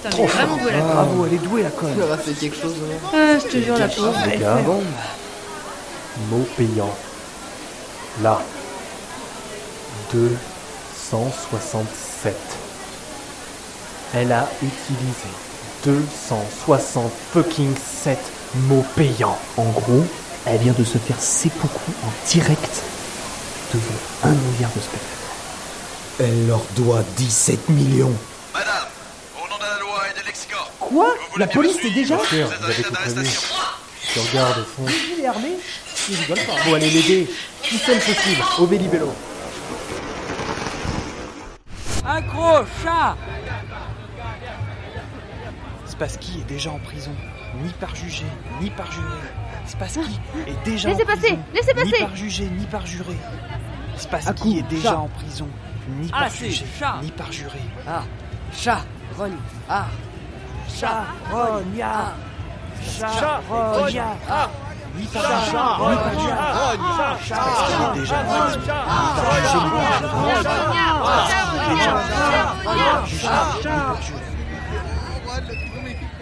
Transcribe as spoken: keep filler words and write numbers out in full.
Putain, mais vraiment douée la conne. Bravo, elle est douée la conne. Elle aura fait quelque chose. Hein. Ah, je te jure, la pauvre. Les gars, Bon. mot payant. Là. deux cent soixante-sept. Elle a utilisé deux cent soixante fucking sept mots payants. En gros, elle vient de se faire seppuku en direct devant un milliard de spectateurs. Elle leur doit dix-sept millions. Madame, au nom de la loi et de l'ex-corps. Quoi? vous voulez La bien me police est suivre déjà? Vous Sûr, êtes vous avez arrêté tout prévu. d'arrestation. Tu regardes au fond. Il est armé? Il rigole pas. Faut aller l'aider. Tout seul possible. Au Vélibello. Accro, chat! Spassky est déjà en prison, ni par jugé, ni par juré. Spassky est déjà Laissez en prison, passer, laissez ni passer. par jugé, ni par juré. Spassky À coup, est déjà chat. en prison, ni Ah, par c'est jugé, chat. ni par juré. Ah, chat, rogne, ah, Charognard. Charognard. ah, Ni par jugé, ni par juré. Spassky est déjà en prison, ni par jugé, ni par juré. Déjà en prison, ni par jugé, ni par juré.